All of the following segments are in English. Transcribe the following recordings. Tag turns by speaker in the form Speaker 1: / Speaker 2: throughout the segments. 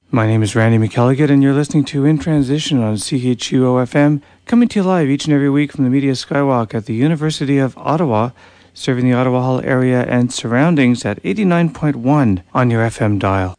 Speaker 1: My name is Randy McElligott, and you're listening to In Transition on CHUO-FM, coming to you live each and every week from the Media Skywalk at the University of Ottawa, serving the Ottawa Hall area and surroundings at 89.1 on your FM dial.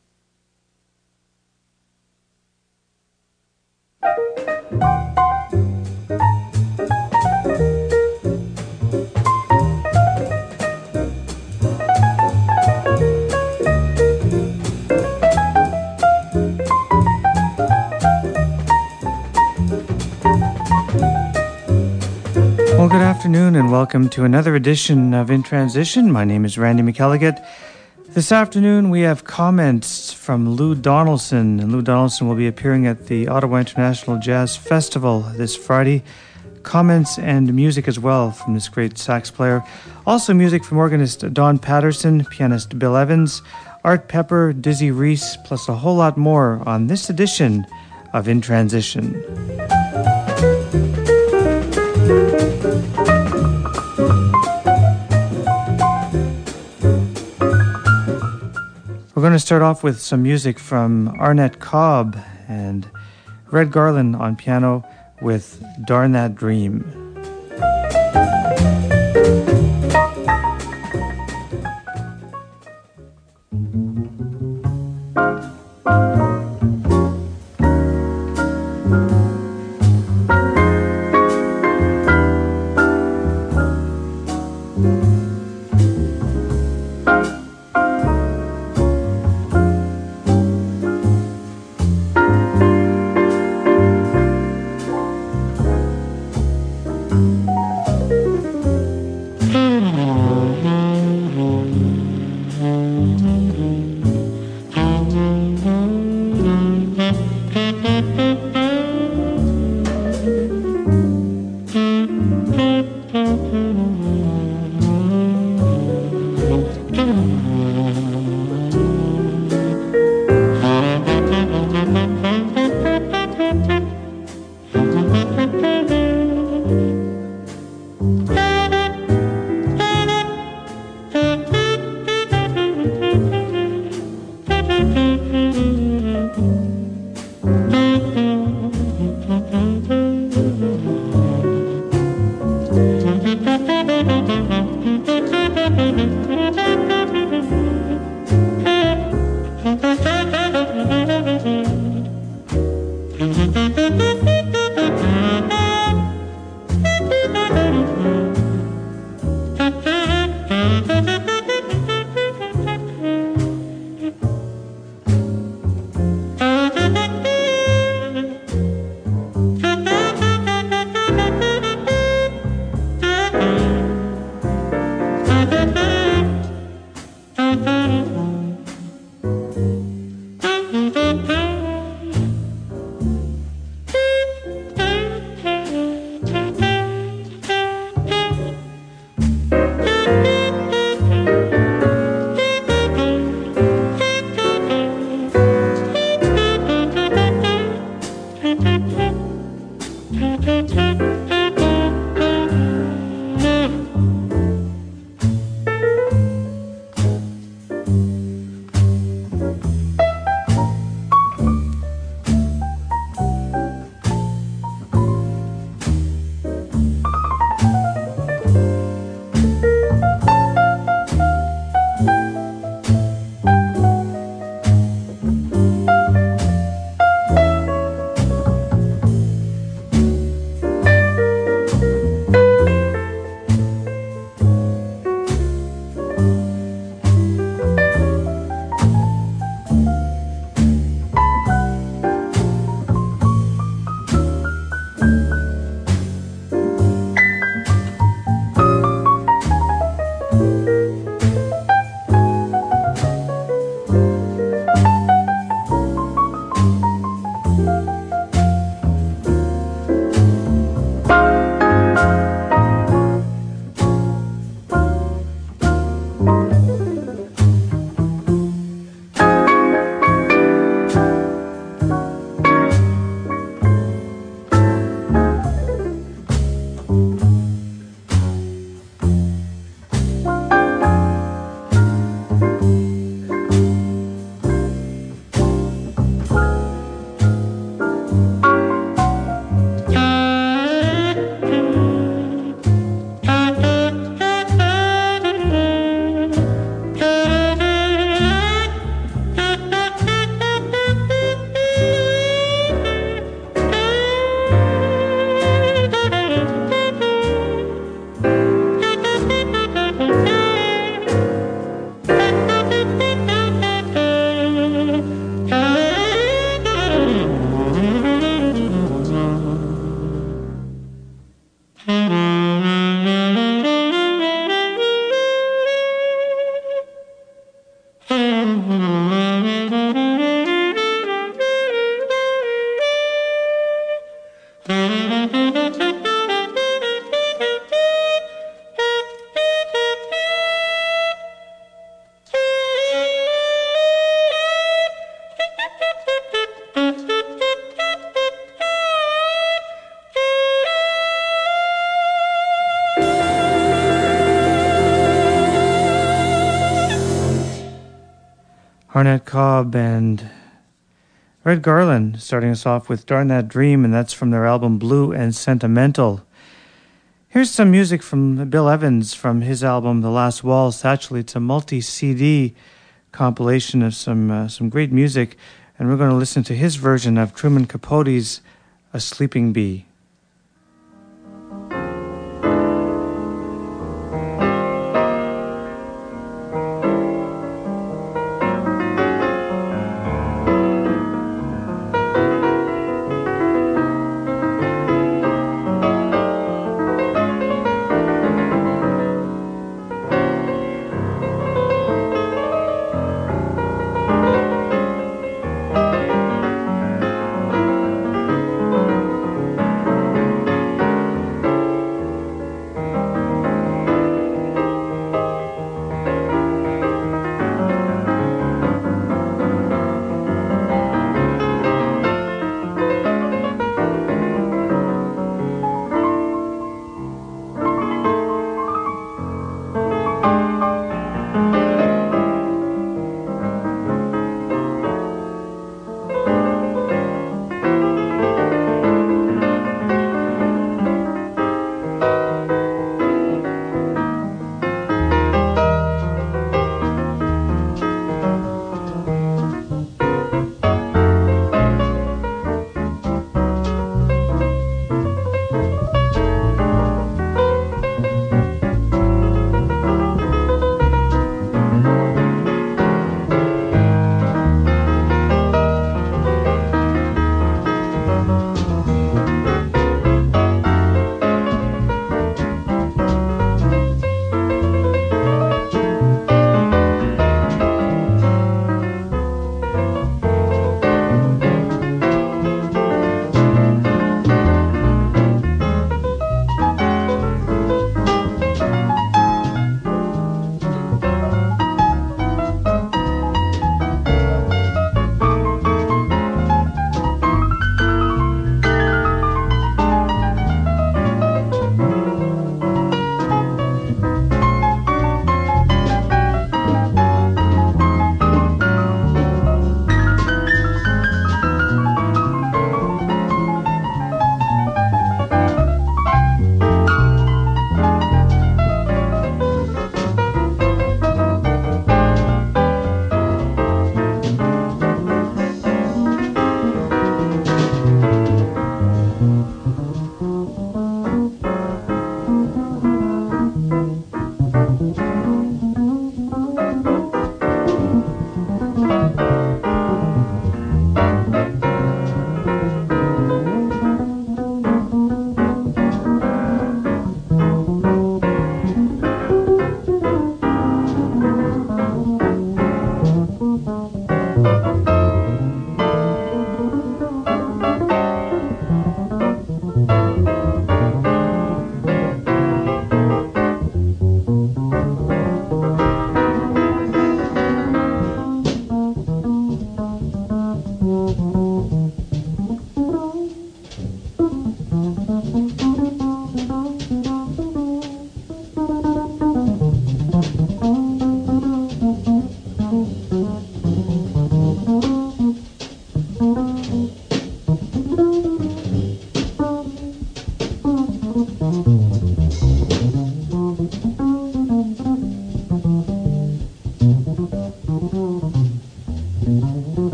Speaker 1: Well, good afternoon and welcome to another edition of In Transition. My name is Randy McElligott. This afternoon we have comments from Lou Donaldson, and Lou Donaldson will be appearing at the Ottawa International Jazz Festival this Friday. Comments and music as well from this great sax player. Also music from organist Don Patterson, pianist Bill Evans, Art Pepper, Dizzy Reese, plus a whole lot more on this edition of In Transition. We're going to start off with some music from Arnett Cobb and Red Garland on piano with Darn That Dream. Arnett Cobb and Red Garland starting us off with Darn That Dream, and that's from their album Blue and Sentimental. Here's some music from Bill Evans from his album The Last Waltz. Actually, it's a multi-CD compilation of some great music, and we're going to listen to his version of Truman Capote's A Sleeping Bee.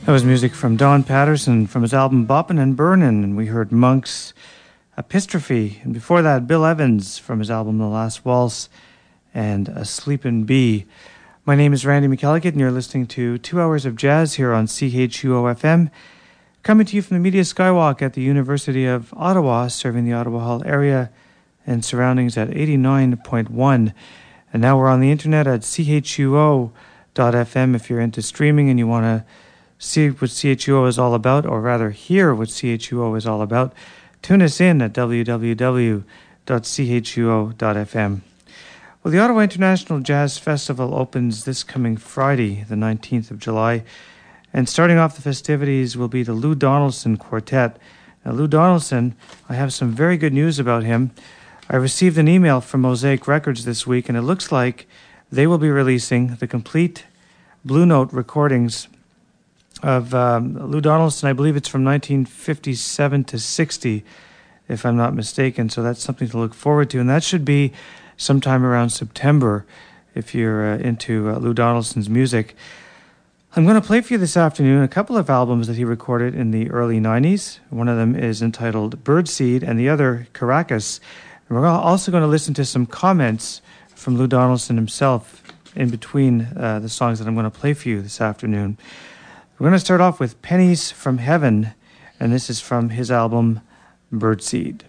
Speaker 1: That was music from Don Patterson from his album Boppin' and Burnin', and we heard Monk's Epistrophe, and before that Bill Evans from his album The Last Waltz and A Sleepin' Bee. My name is Randy McElligott, and you're listening to 2 hours of jazz here on CHUO-FM, coming to you from the Media Skywalk at the University of Ottawa, serving the Ottawa Hall area and surroundings at 89.1. And now we're on the internet at CHUO.FM if you're into streaming and you want to see what CHUO is all about, or rather hear what CHUO is all about. Tune us in at www.chuo.fm. Well, the Ottawa International Jazz Festival opens this coming Friday, the 19th of July, and starting off the festivities will be the Lou Donaldson Quartet. Now, Lou Donaldson, I have some very good news about him. I received an email from Mosaic Records this week, and it looks like they will be releasing the complete Blue Note recordings of Lou Donaldson. I believe it's from 1957 to 60, if I'm not mistaken. So that's something to look forward to. And that should be sometime around September if you're into Lou Donaldson's music. I'm going to play for you this afternoon a couple of albums that he recorded in the early 90s. One of them is entitled Birdseed and the other Caracas. And we're also going to listen to some comments from Lou Donaldson himself in between the songs that I'm going to play for you this afternoon. We're going to start off with Pennies from Heaven, and this is from his album Birdseed.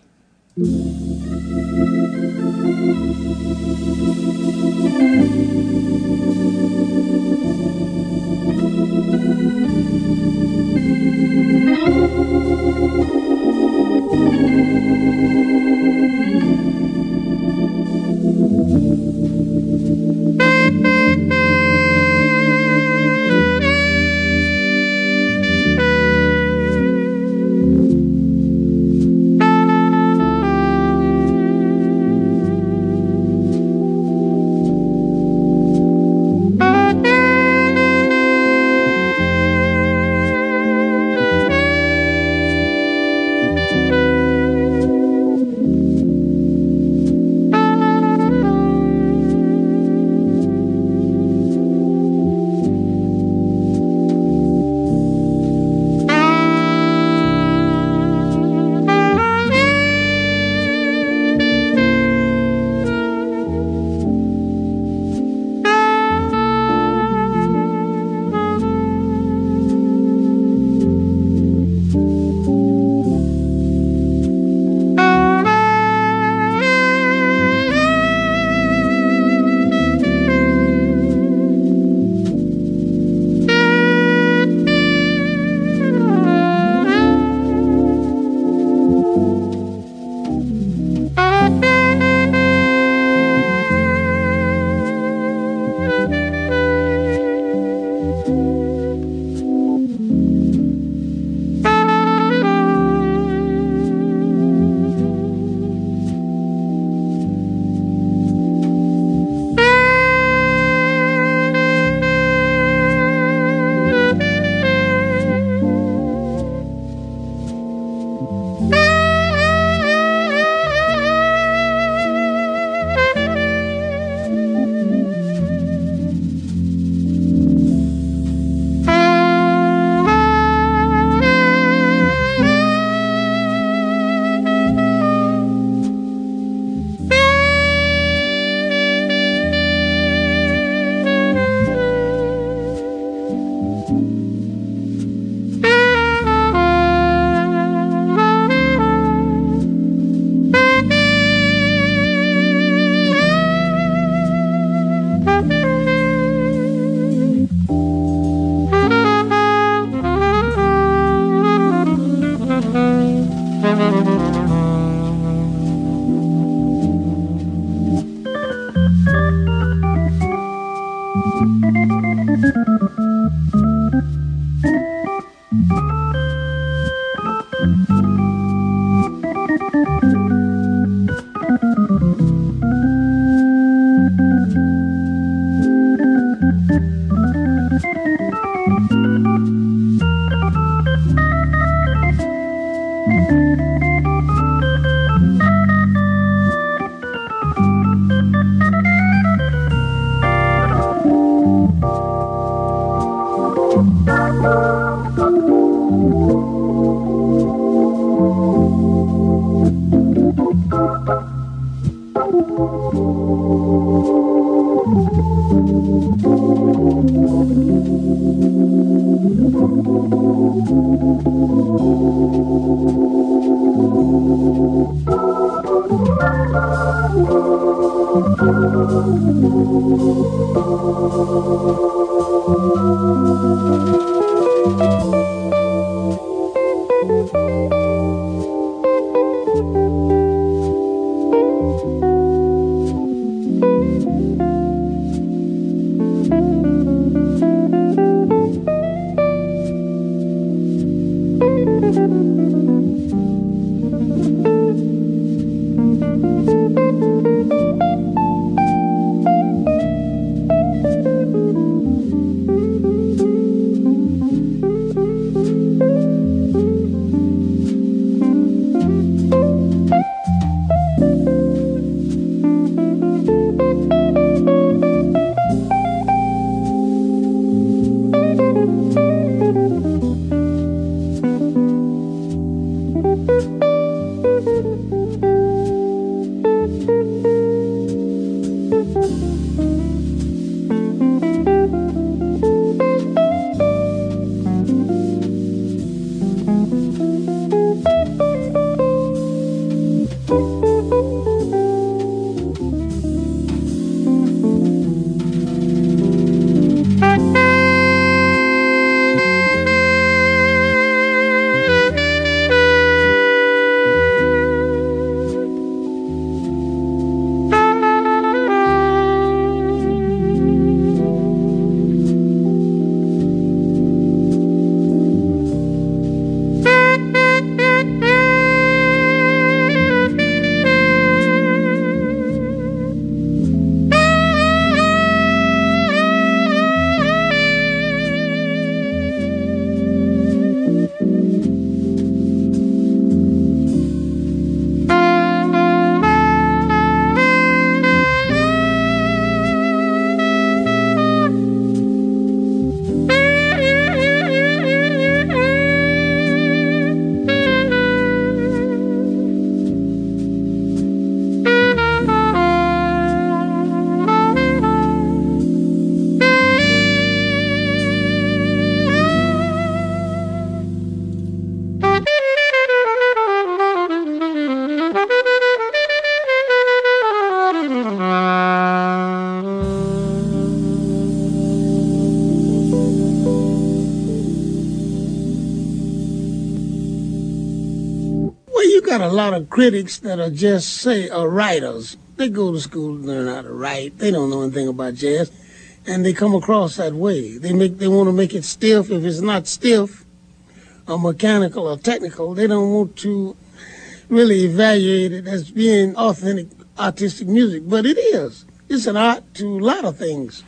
Speaker 2: got a lot of critics that are just, say, writers. They go to school to learn how to write. They don't know anything about jazz, and they come across that way. They want to make it stiff. If it's not stiff or mechanical or technical, they don't want to really evaluate it as being authentic artistic music. But it is. It's an art to a lot of things.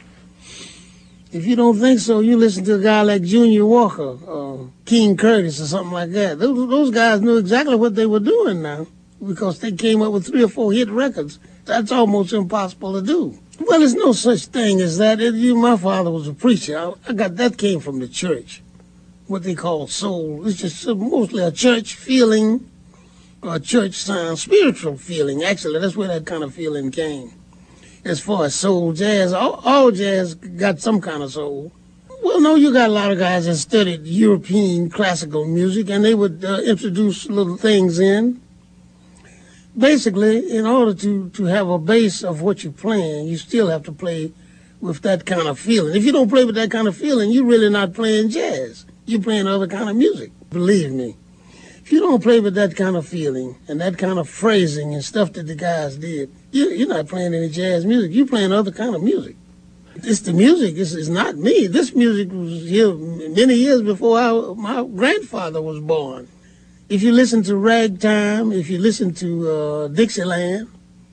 Speaker 2: If you don't think so, you listen to a guy like Junior Walker or King Curtis or something like that. Those guys knew exactly what they were doing now because they came up with 3 or 4 hit records. That's almost impossible to do. Well, there's no such thing as that. My father was a preacher. That came from the church, what they call soul. It's just mostly a church feeling, or a church sound, spiritual feeling. Actually, that's where that kind of feeling came. As far as soul jazz, all jazz got some kind of soul. Well, no, you got a lot of guys that studied European classical music, and they would introduce little things in. Basically, in order to have a base of what you're playing, you still have to play with that kind of feeling. If you don't play with that kind of feeling, you're really not playing jazz. You're playing other kind of music, believe me. If you don't play with that kind of feeling and that kind of phrasing and stuff that the guys did, you're not playing any jazz music. You're playing other kind of music. It's the music. It's not me. This music was here many years before my grandfather was born. If you listen to ragtime, if you listen to Dixieland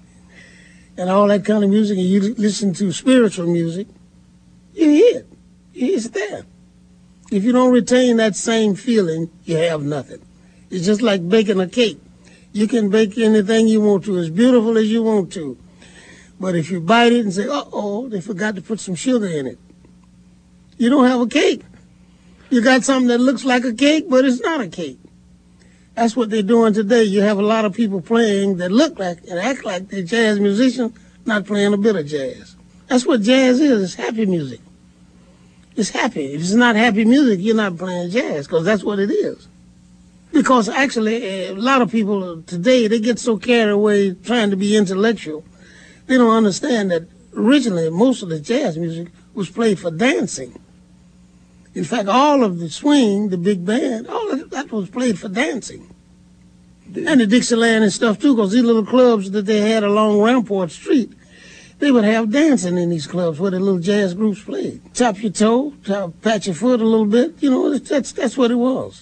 Speaker 2: and all that kind of music, and you listen to spiritual music, you hear it. It's there. If you don't retain that same feeling, you have nothing. It's just like baking a cake. You can bake anything you want to, as beautiful as you want to. But if you bite it and say, uh-oh, they forgot to put some sugar in it, you don't have a cake. You got something that looks like a cake, but it's not a cake. That's what they're doing today. You have a lot of people playing that look like and act like they're jazz musicians, not playing a bit of jazz. That's what jazz is. It's happy music. It's happy. If it's not happy music, you're not playing jazz, because that's what it is. Because actually, a lot of people today, they get so carried away trying to be intellectual, they don't understand that originally most of the jazz music was played for dancing. In fact, all of the swing, the big band, all of that was played for dancing. And the Dixieland and stuff too, because these little clubs that they had along Rampart Street, they would have dancing in these clubs where the little jazz groups played. Tap your toe, pat your foot a little bit, you know, that's what it was.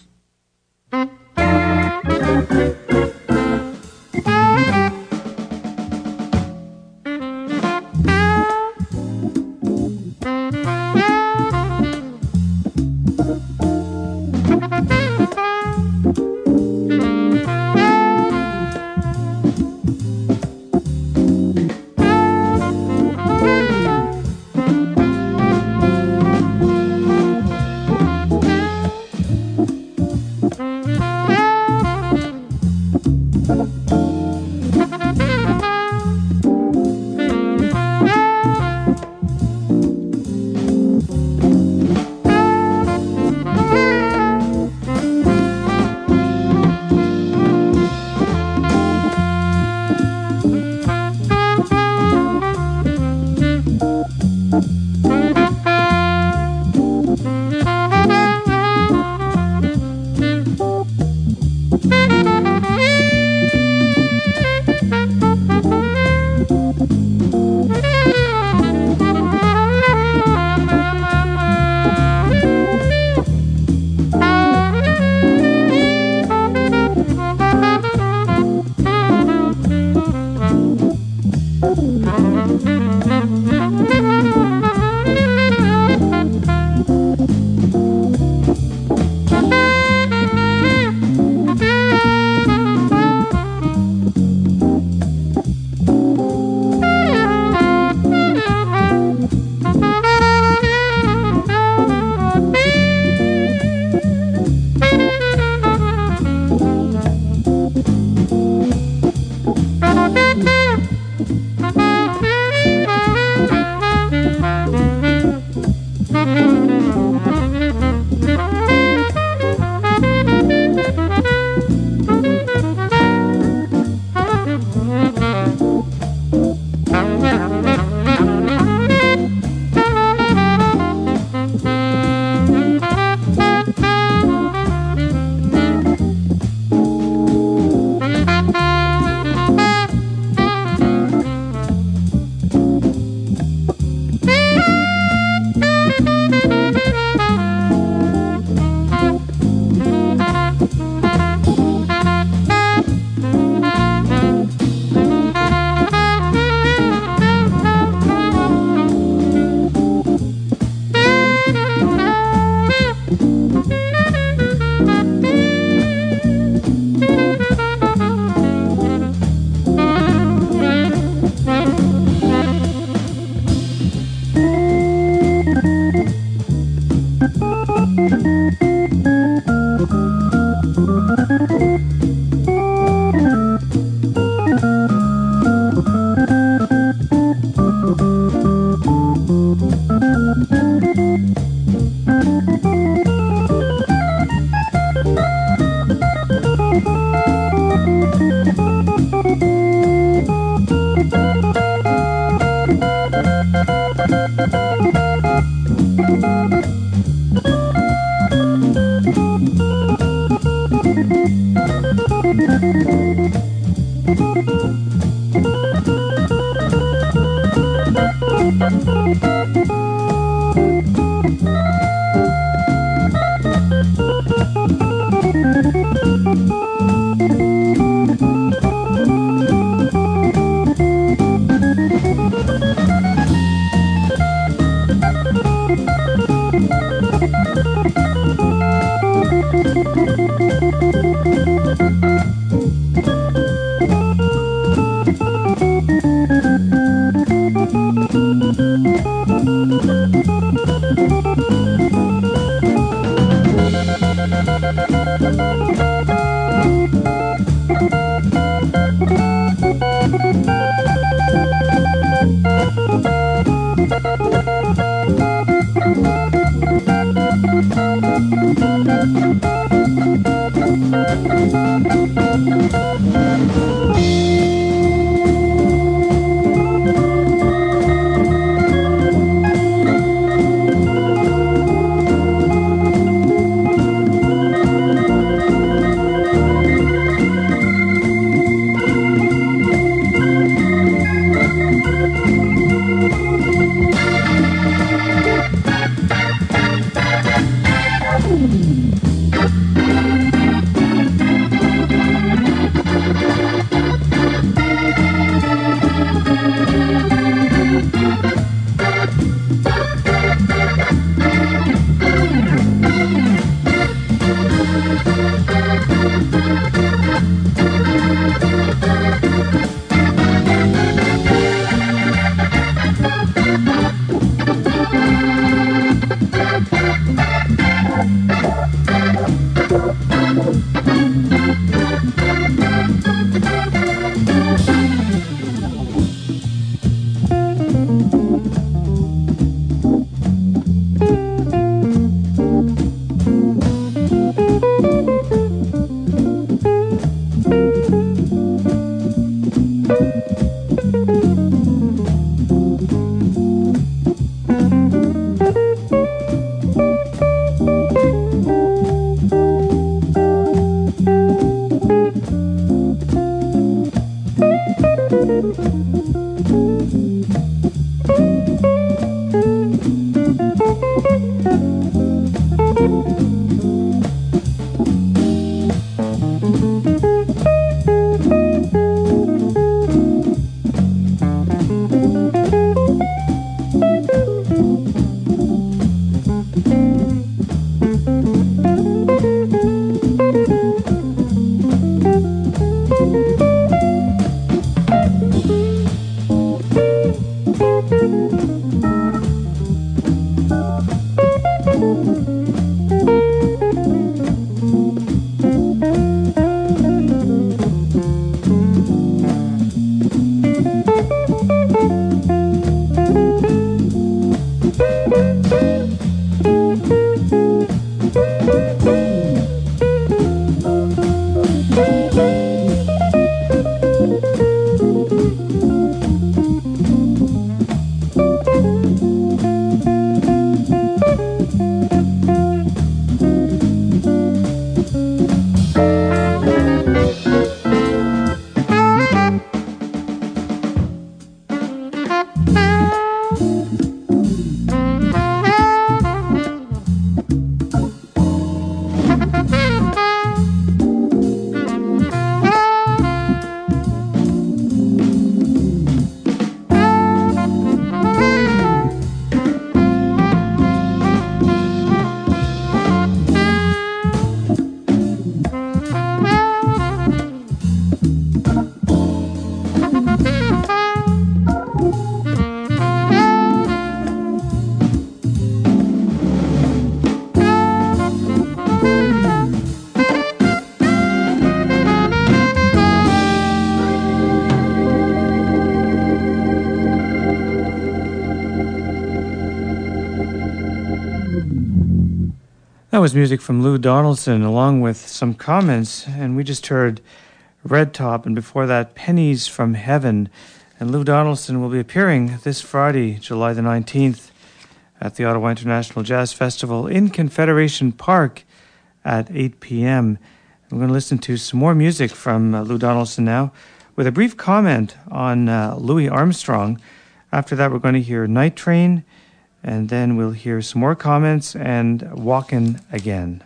Speaker 1: That was music from Lou Donaldson, along with some comments, and we just heard Red Top, and before that, Pennies from Heaven. And Lou Donaldson will be appearing this Friday, July the 19th, at the Ottawa International Jazz Festival in Confederation Park at 8 p.m. We're going to listen to some more music from Lou Donaldson now, with a brief comment on Louis Armstrong. After that, we're going to hear Night Train, and then we'll hear some more comments and Walkin' Again.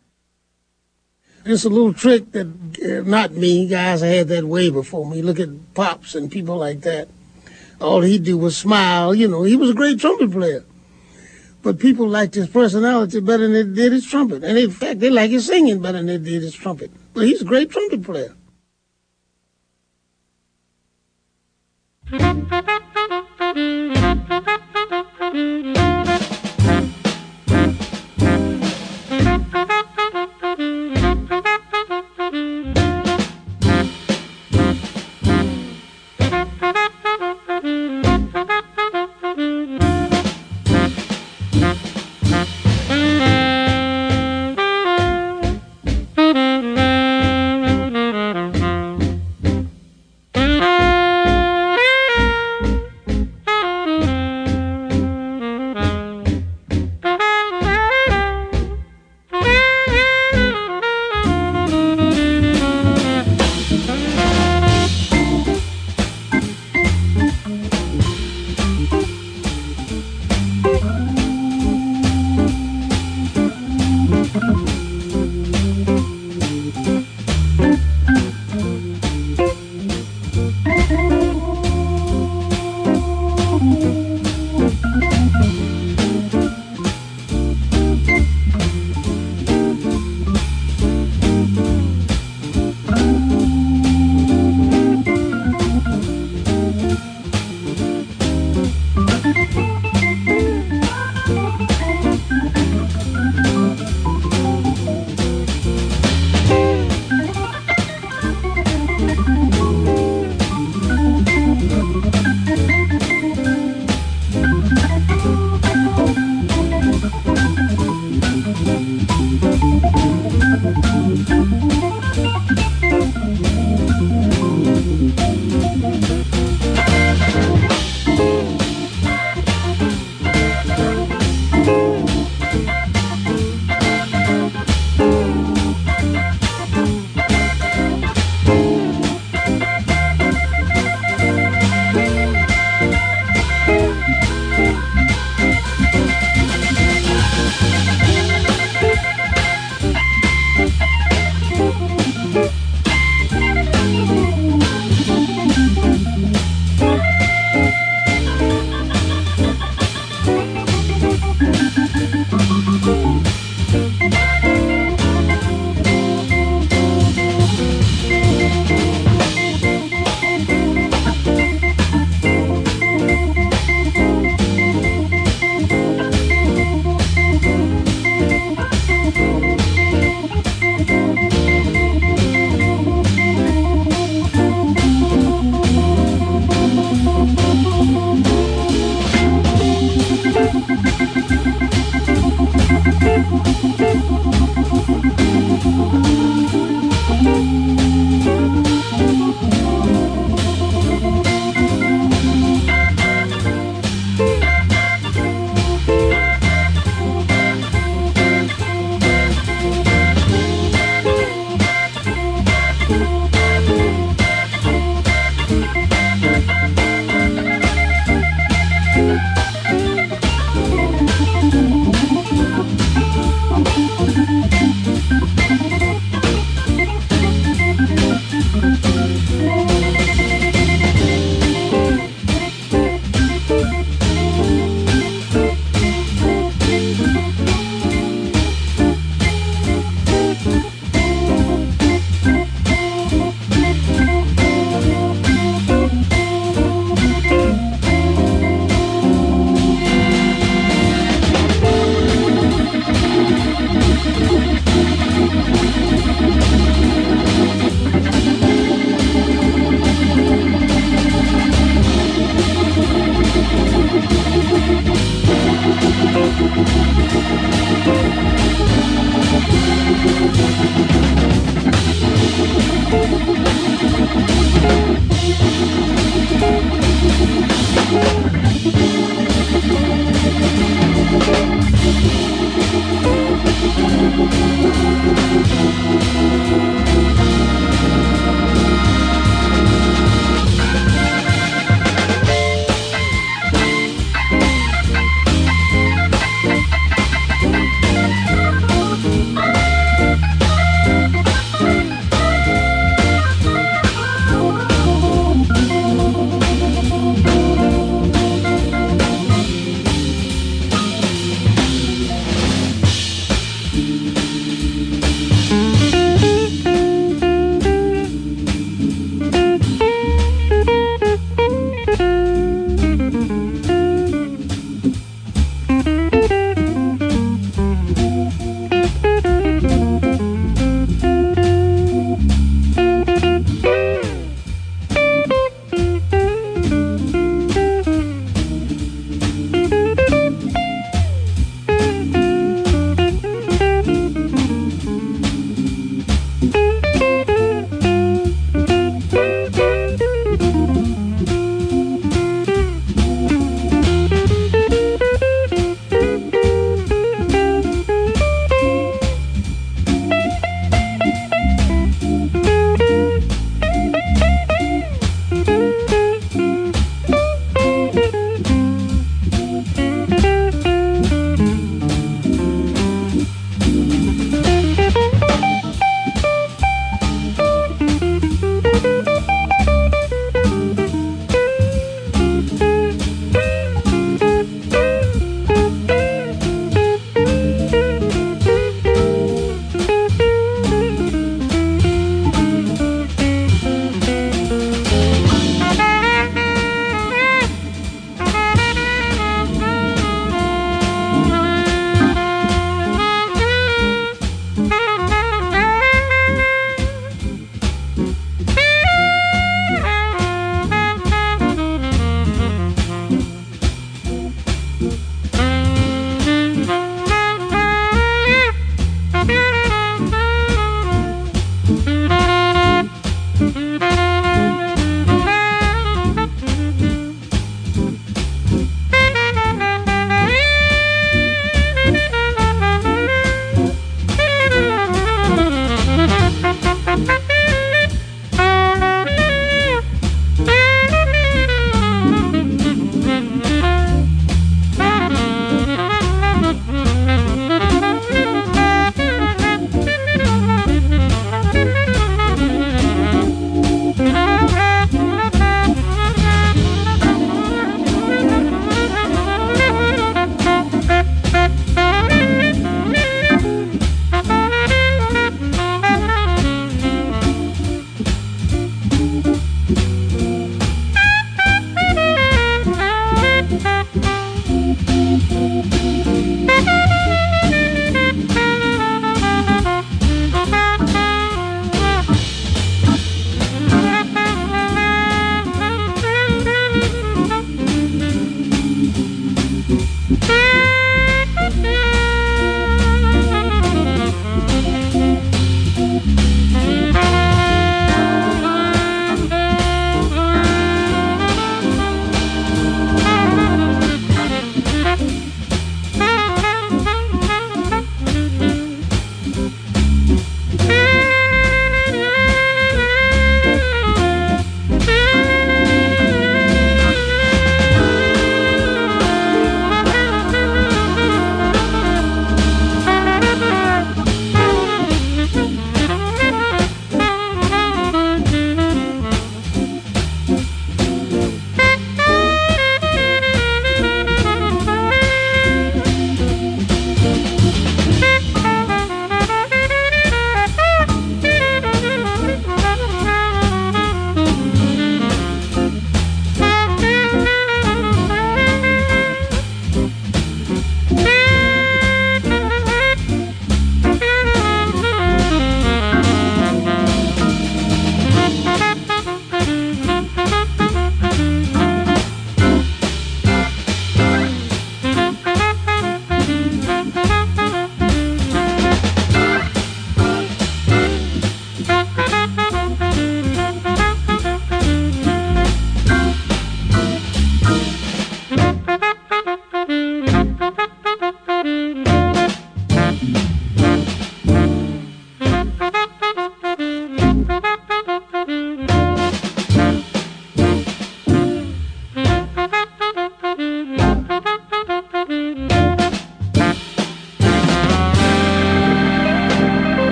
Speaker 2: It's a little trick that, not me, guys had that way before me. Look at Pops and people like that. All he'd do was smile. You know, he was a great trumpet player. But people liked his personality better than they did his trumpet. And in fact, they like his singing better than they did his trumpet. But he's a great trumpet player.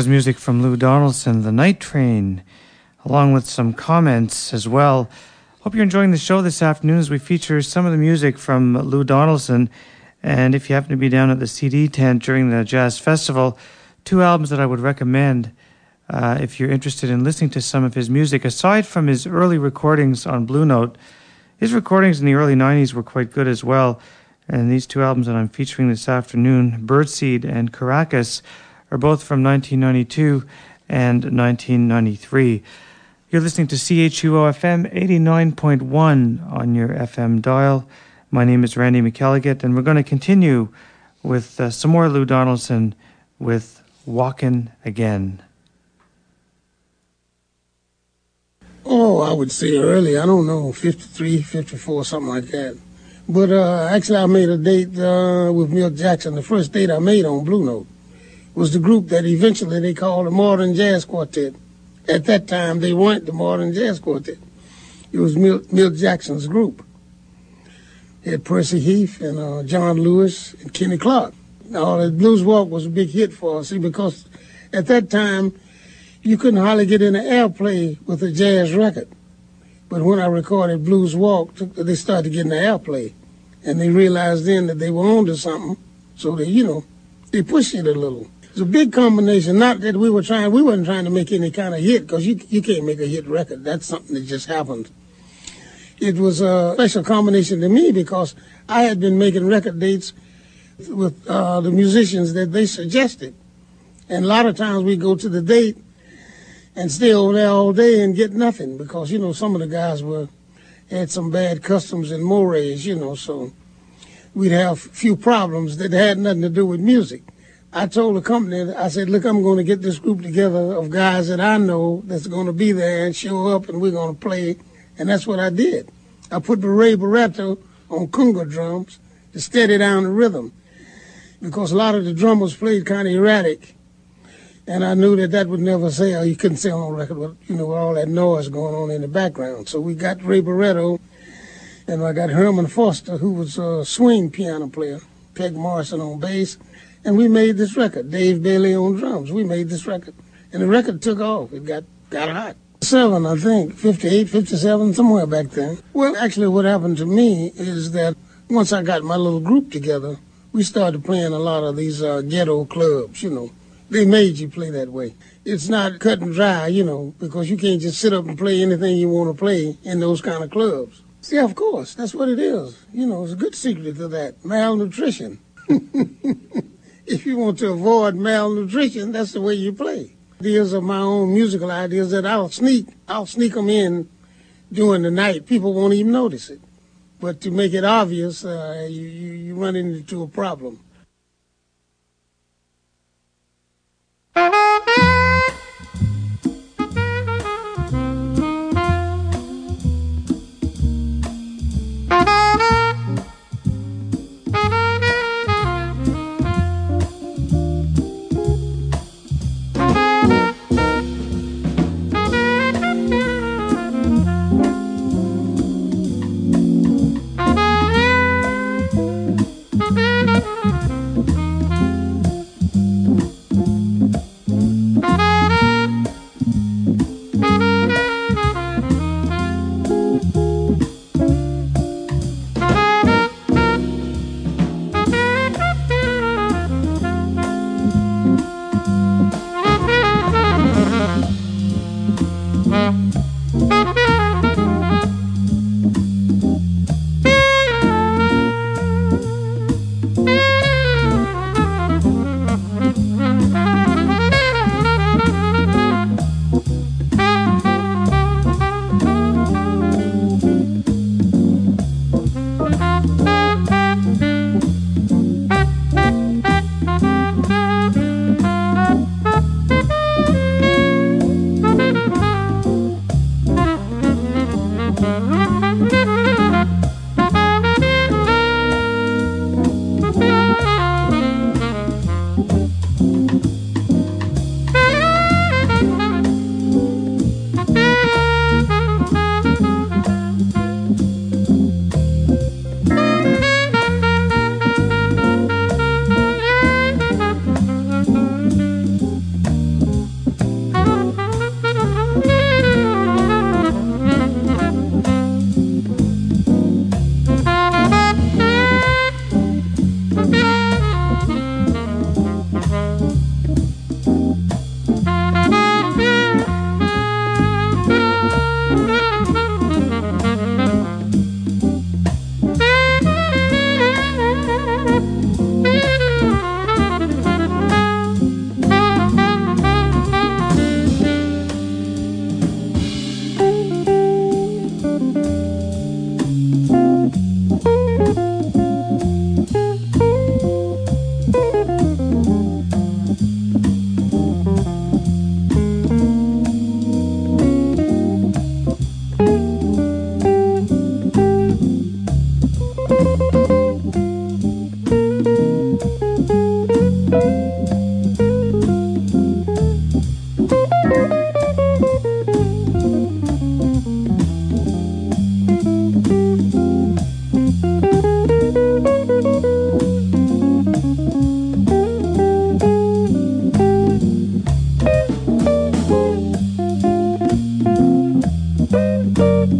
Speaker 1: was music from Lou Donaldson, The Night Train, along with some comments as well. Hope you're enjoying the show this afternoon as we feature some of the music from Lou Donaldson. And if you happen to be down at the CD tent during the Jazz Festival, two albums that I would recommend if you're interested in listening to some of his music. Aside from his early recordings on Blue Note, his recordings in the early 90s were quite good as well. And these two albums that I'm featuring this afternoon, Birdseed and Caracas, are both from 1992 and 1993. You're listening to CHUO FM 89.1 on your FM dial. My name is Randy McElligott, and we're going to continue with some more Lou Donaldson with Walkin' Again.
Speaker 2: Oh, I would say early. I don't know, 53, 54, something like that. But actually, I made a date with Milt Jackson. The first date I made on Blue Note was the group that eventually they called the Modern Jazz Quartet. At that time, they weren't the Modern Jazz Quartet. It was Milt Jackson's group. It had Percy Heath and John Lewis and Kenny Clark. Now, the Blues Walk was a big hit for us, because at that time, you couldn't hardly get into airplay with a jazz record. But when I recorded Blues Walk, they started getting the airplay. And they realized then that they were on to something. So they pushed it a little. It's a big combination. Not that we wasn't trying to make any kind of hit, because you can't make a hit record. That's something that just happened. It was a special combination to me because I had been making record dates with the musicians that they suggested. And a lot of times we go to the date and stay over there all day and get nothing because, some of the guys had some bad customs and mores, so we'd have a few problems that had nothing to do with music. I told the company, I said, look, I'm going to get this group together of guys that I know that's going to be there and show up and we're going to play. And that's what I did. I put Ray Barretto on conga drums to steady down the rhythm because a lot of the drummers played kind of erratic. And I knew that would never sell. You couldn't sell on record with, all that noise going on in the background. So we got Ray Barretto, and I got Herman Foster, who was a swing piano player, Peg Morrison on bass, and we made this record. Dave Bailey on drums. We made this record. And the record took off. It got hot. 7, I think, 58, 57, somewhere back then. Well, actually what happened to me is that once I got my little group together, we started playing a lot of these ghetto clubs, They made you play that way. It's not cut and dry, because you can't just sit up and play anything you want to play in those kind of clubs. Yeah, of course, that's what it is. It's a good secret to that, malnutrition. If you want to avoid malnutrition, that's the way you play. Ideas of my own musical ideas that I'll sneak them in during the night. People won't even notice it. But to make it obvious, you run into a problem.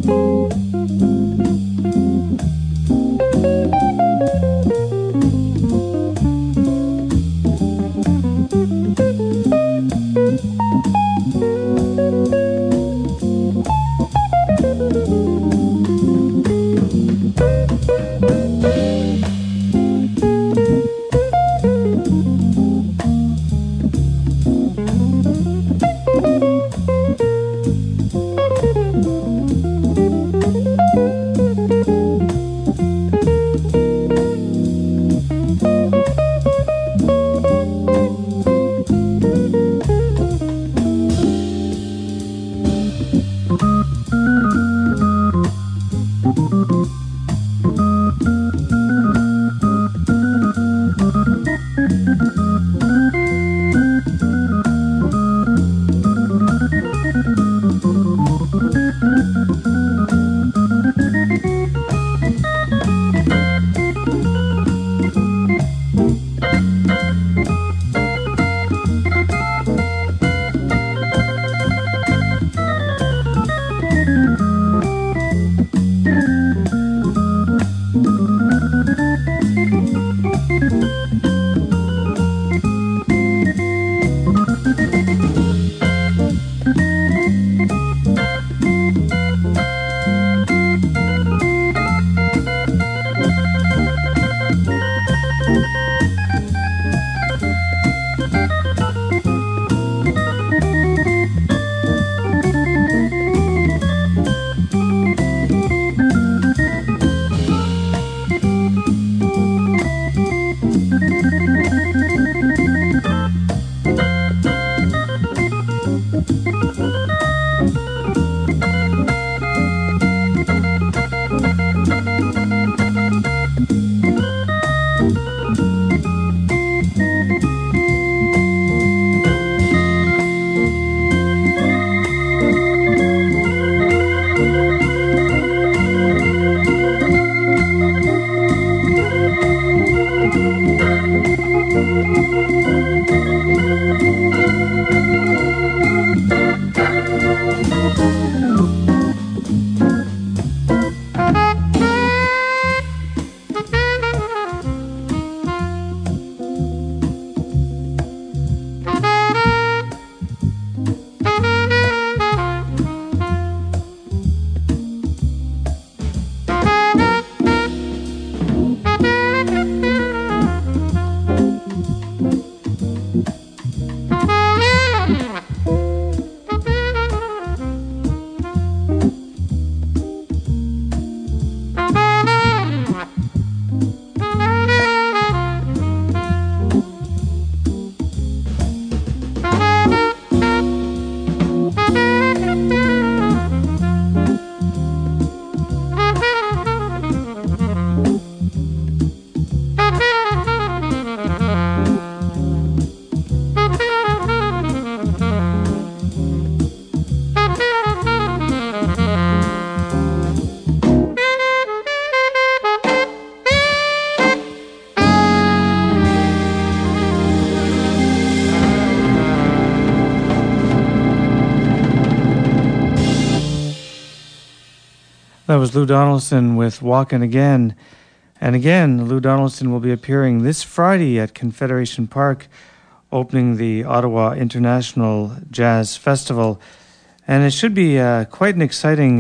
Speaker 1: That was Lou Donaldson with Walkin' Again. And again, Lou Donaldson will be appearing this Friday at Confederation Park, opening the Ottawa International Jazz Festival. And it should be quite an exciting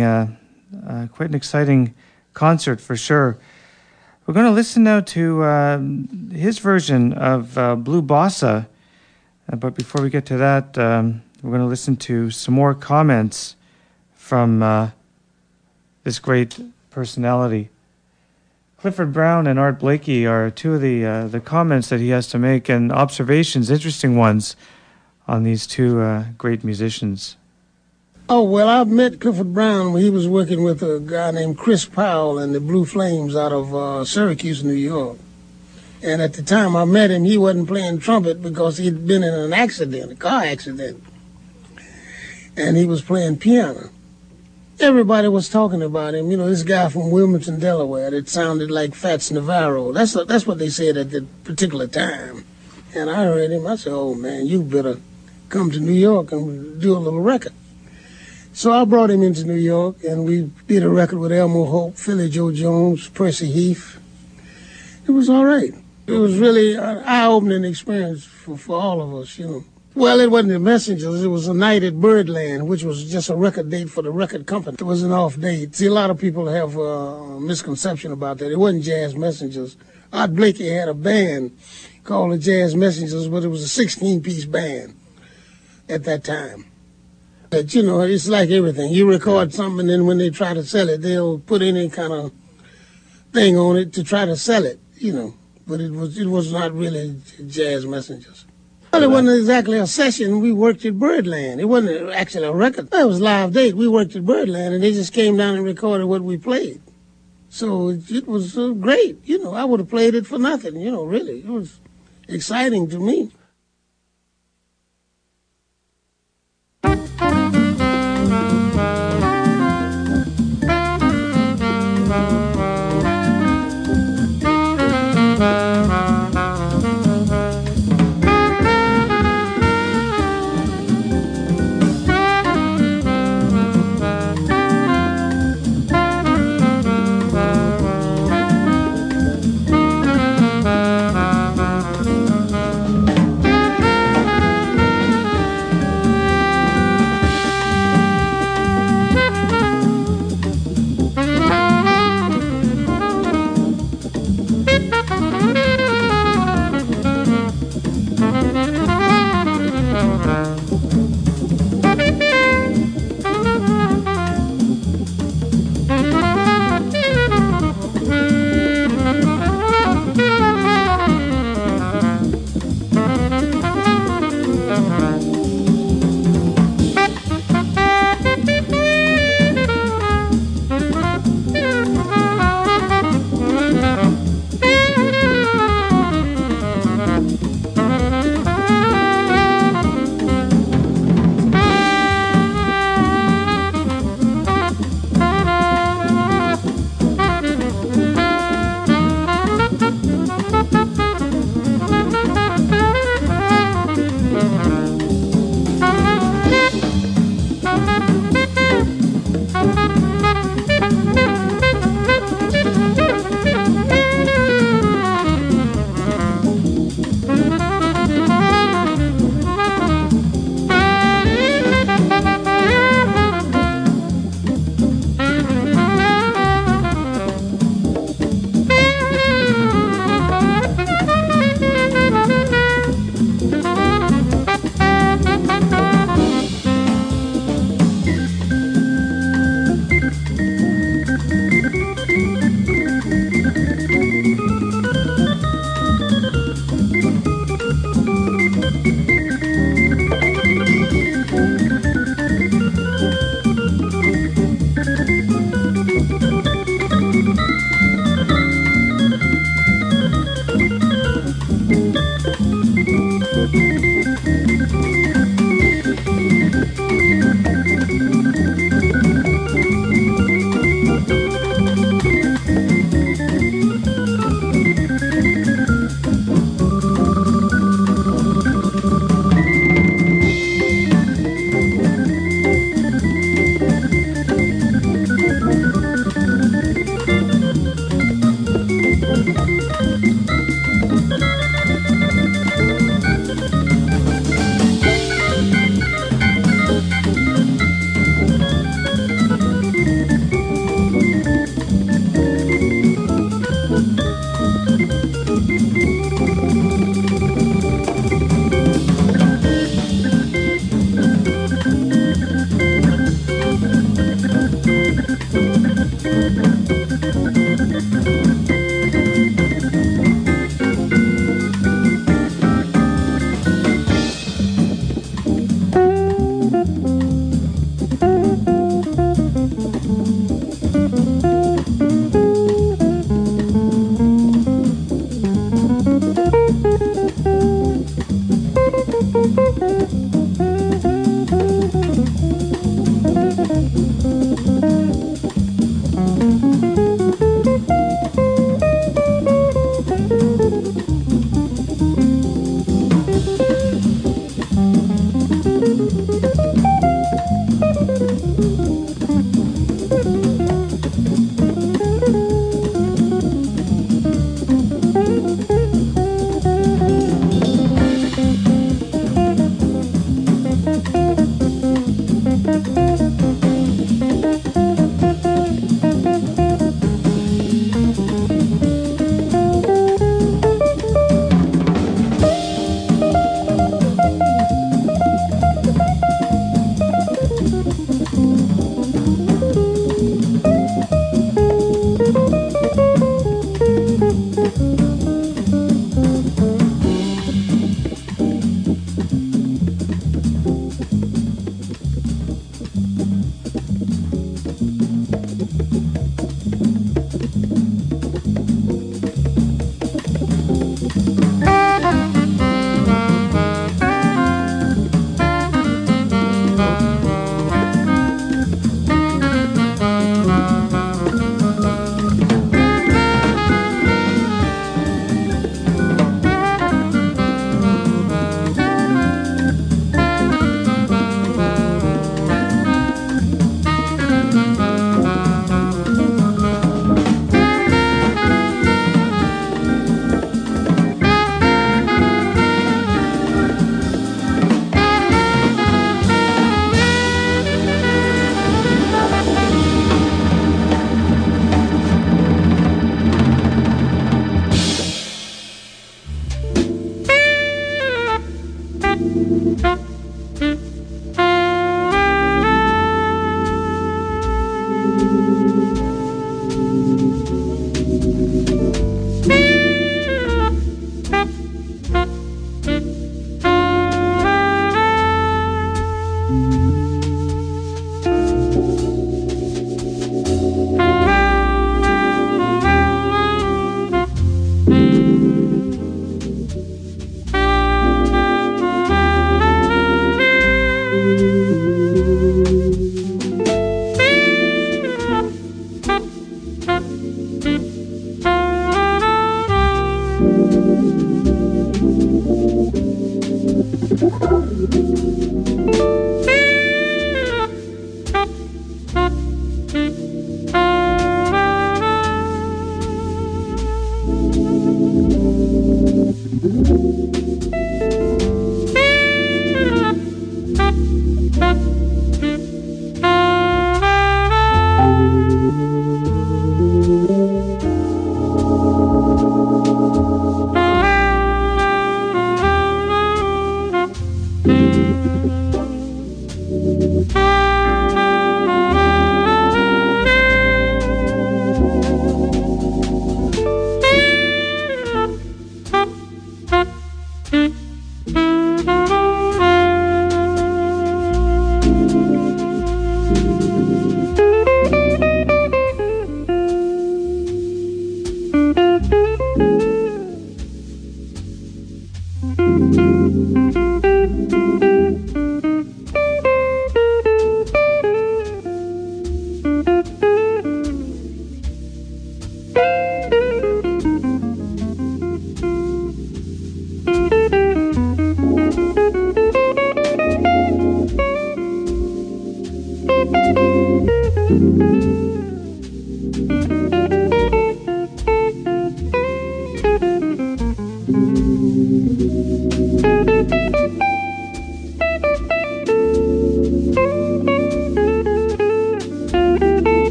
Speaker 1: concert for sure. We're going to listen now to his version of Blue Bossa. But before we get to that, we're going to listen to some more comments from this great personality. Clifford Brown and Art Blakey are two of the comments that he has to make, and observations, interesting ones, on these two great musicians.
Speaker 2: Oh, well, I've met Clifford Brown when he was working with a guy named Chris Powell and the Blue Flames out of Syracuse, New York. And at the time I met him, he wasn't playing trumpet because he'd been in an accident, a car accident. And he was playing piano. Everybody was talking about him. You know, this guy from Wilmington, Delaware, that sounded like Fats Navarro. That's what they said at that particular time. And I heard him. I said, oh, man, you better come to New York and do a little record. So I brought him into New York, and we did a record with Elmo Hope, Philly Joe Jones, Percy Heath. It was all right. It was really an eye-opening experience for all of us, you know. Well, it wasn't the Messengers. It was a night at Birdland, which was just a record date for the record company. It was an off date. See, a lot of people have a misconception about that. It wasn't Jazz Messengers. Art Blakey had a band called the Jazz Messengers, but it was a 16-piece band at that time. But, you know, it's like everything. You record something, and then when they try to sell it, they'll put any kind of thing on it to try to sell it, you know. But it was not really Jazz Messengers. Well, it wasn't exactly a session. We worked at Birdland. It wasn't actually a record. It was a live date. We worked at Birdland, and they just came down and recorded what we played. So it was great. You know, I would have played it for nothing, you know, really. It was exciting to me.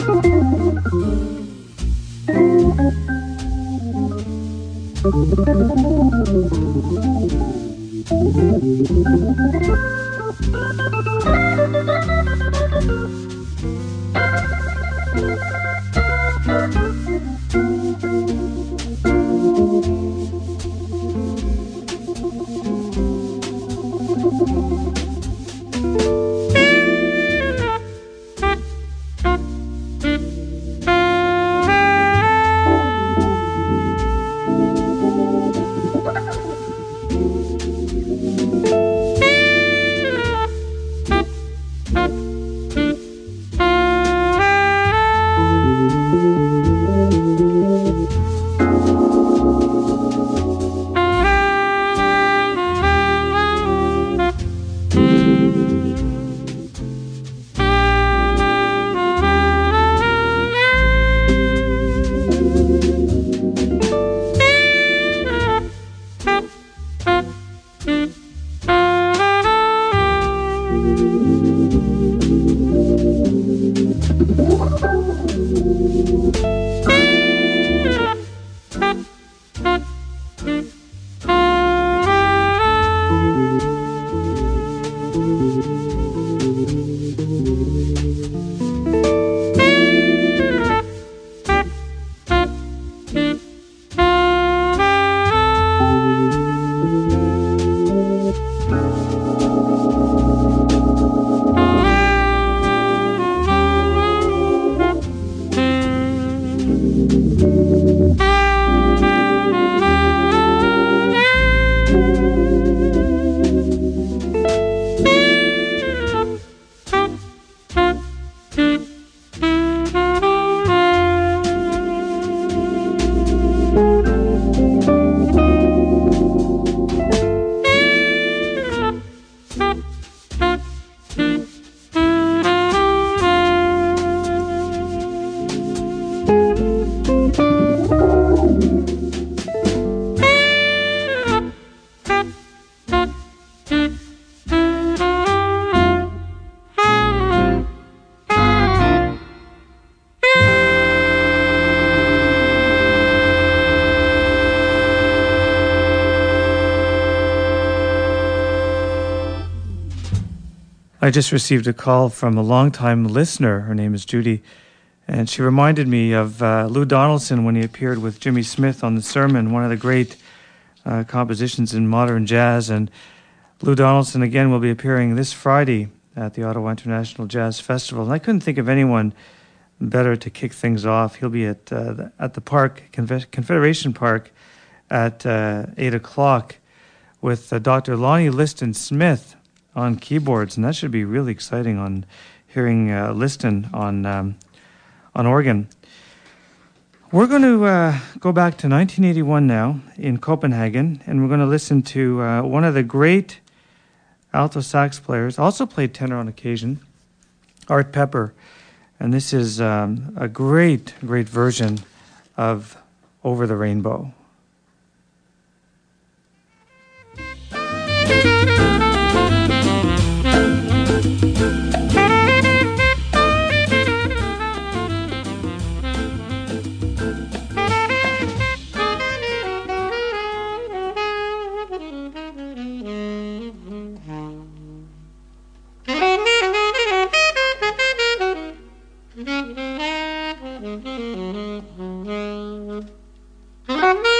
Speaker 1: I just received a call from a longtime listener. Her name is Judy, and she reminded me of Lou Donaldson when he appeared with Jimmy Smith on The Sermon, one of the great compositions in modern jazz. And Lou Donaldson, again, will be appearing this Friday at the Ottawa International Jazz Festival. And I couldn't think of anyone better to kick things off. He'll be at the park, Confederation Park, at 8 o'clock with Dr. Lonnie Liston Smith on keyboards, and that should be really exciting on hearing Liston on organ. We're going to go back to 1981 now in Copenhagen, and we're going to listen to one of the great alto sax players, also played tenor on occasion, Art Pepper, and this is a great version of Over the Rainbow.
Speaker 3: Thank you.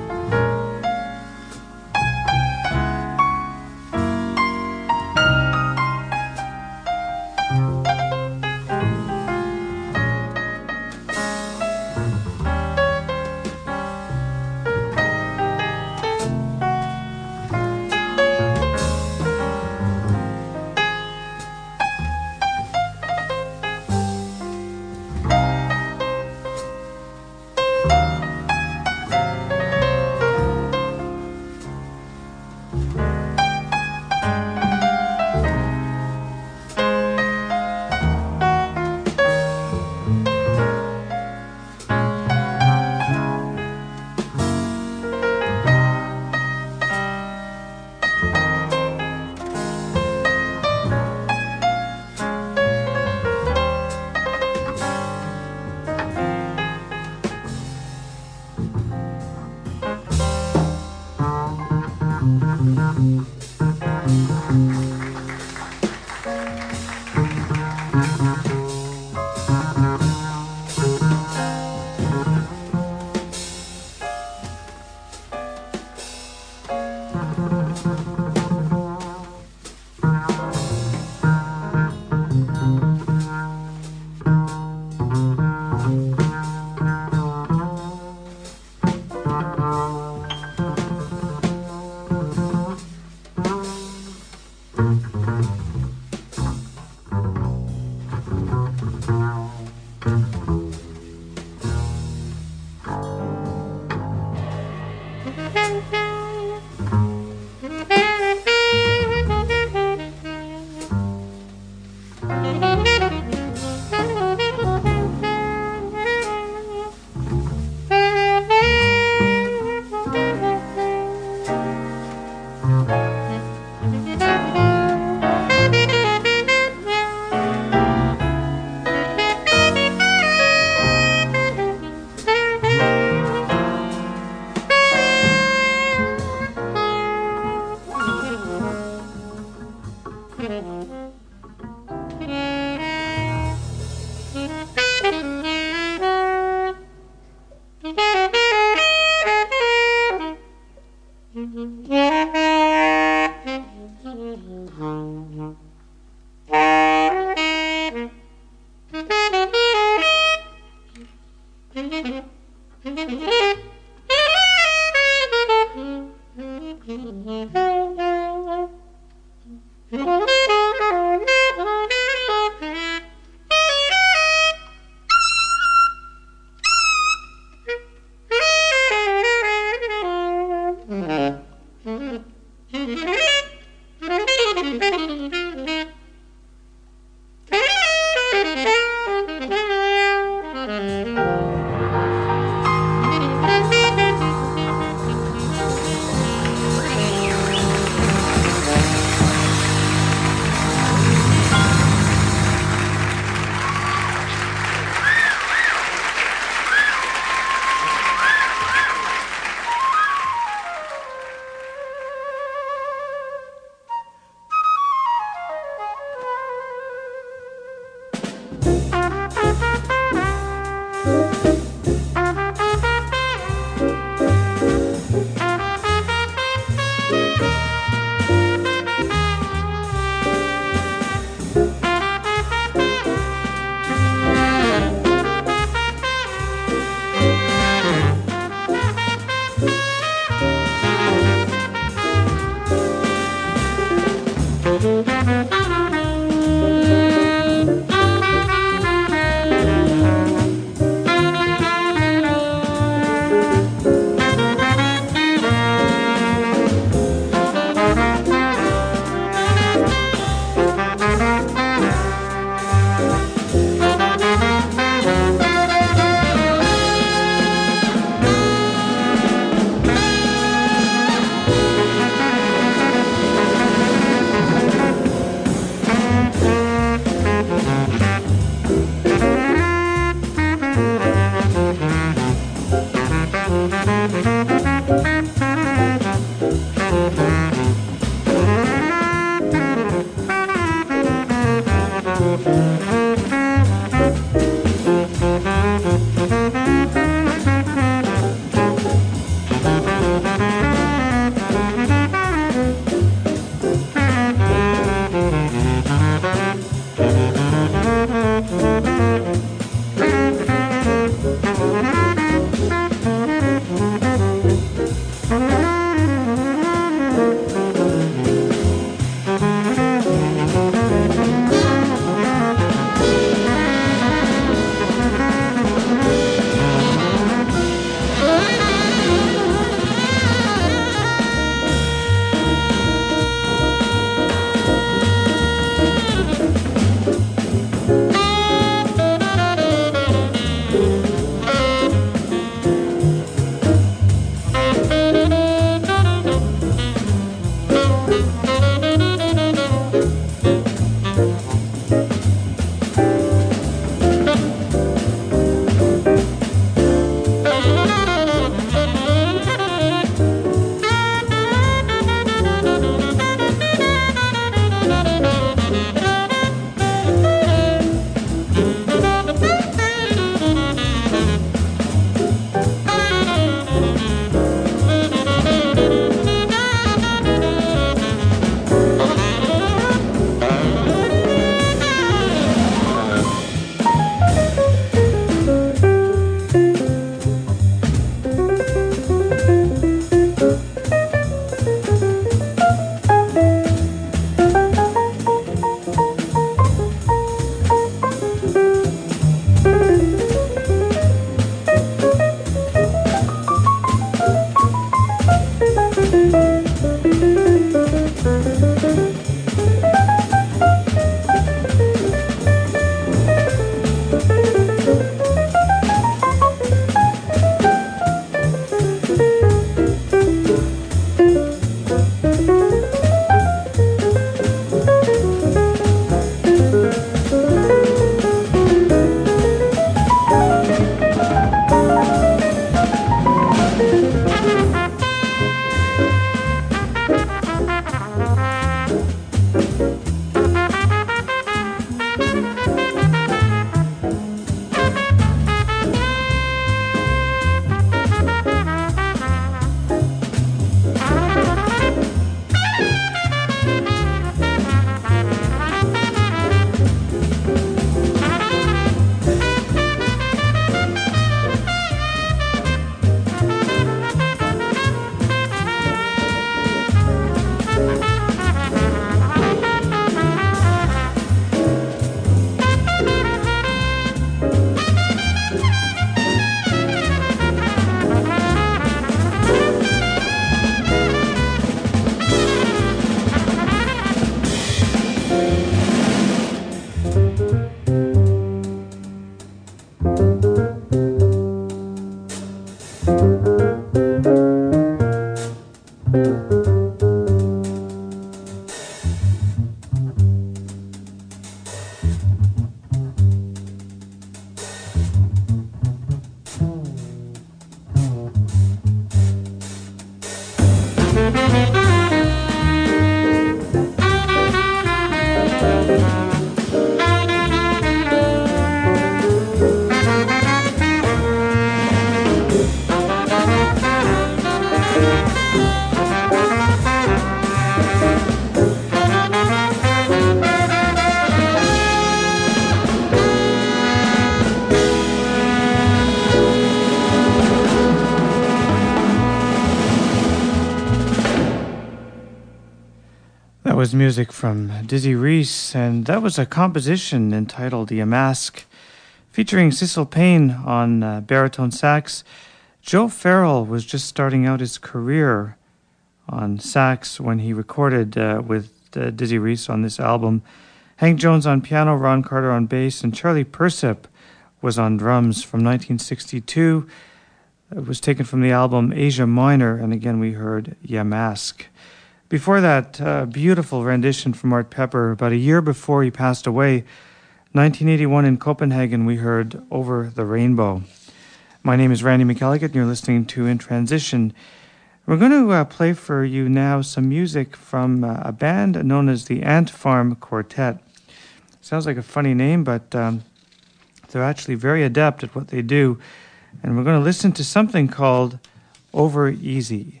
Speaker 1: was music from Dizzy Reese, and that was a composition entitled Yamask, featuring Cecil Payne on baritone sax. Joe Farrell was just starting out his career on sax when he recorded with Dizzy Reese on this album. Hank Jones on piano, Ron Carter on bass, and Charlie Persip was on drums from 1962. It was taken from the album Asia Minor, and again we heard Yamask. Before that, beautiful rendition from Art Pepper. About a year before he passed away, 1981 in Copenhagen, we heard Over the Rainbow. My name is Randy McElligott, and you're listening to In Transition. We're going to play for you now some music from a band known as the Ant Farm Quartet. Sounds like a funny name, but they're actually very adept at what they do. And we're going to listen to something called Over Easy.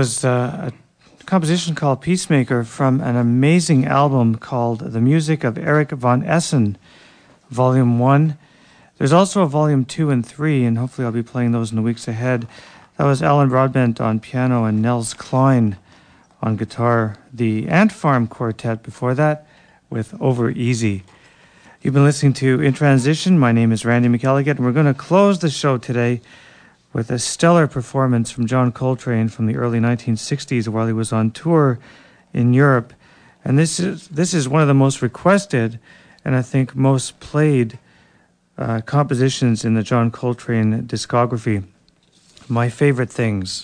Speaker 1: was a composition called Peacemaker from an amazing album called The Music of Eric von Essen, Volume 1. There's also a Volume 2 and 3, and hopefully I'll be playing those in the weeks ahead. That was Alan Broadbent on piano and Nels Klein on guitar. The Ant Farm Quartet before that with Over Easy. You've been listening to In Transition. My name is Randy McElligott, and we're going to close the show today with a stellar performance from John Coltrane from the early 1960s while he was on tour in Europe. And this is one of the most requested and I think most played compositions in the John Coltrane discography. My Favorite Things.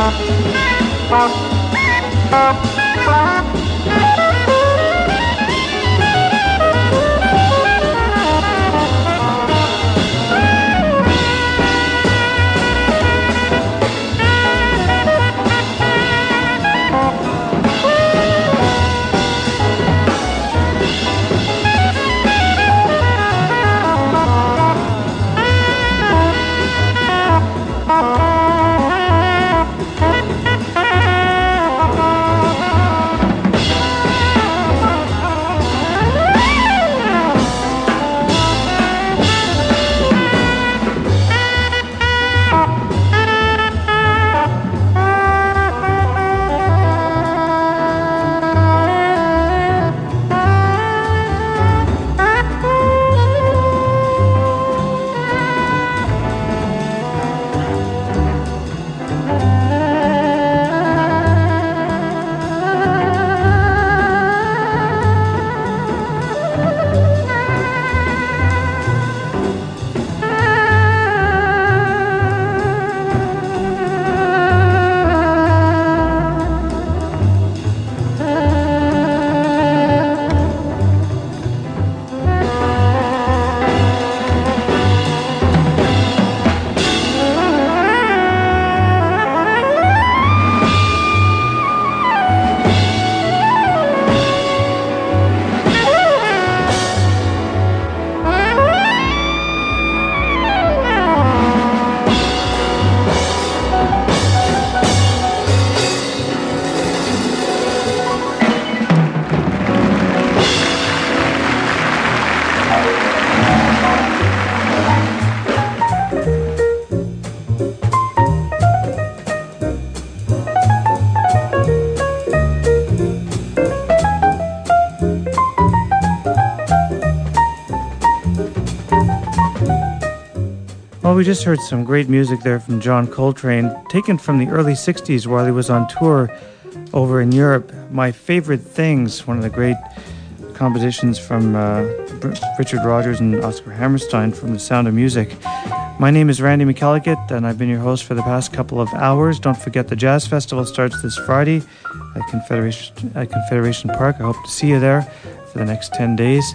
Speaker 1: Well, we just heard some great music there from John Coltrane, taken from the early 60s while he was on tour over in Europe. My Favorite Things, one of the great compositions from Richard Rodgers and Oscar Hammerstein from The Sound of Music. My name is Randy McElligott, and I've been your host for the past couple of hours. Don't forget the Jazz Festival starts this Friday at Confederation Park. I hope to see you there for the next 10 days.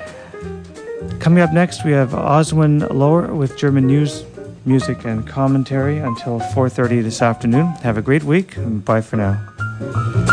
Speaker 1: Coming up next, we have Oswin Lohr with German news, music, and commentary until 4:30 this afternoon. Have a great week, and bye for now.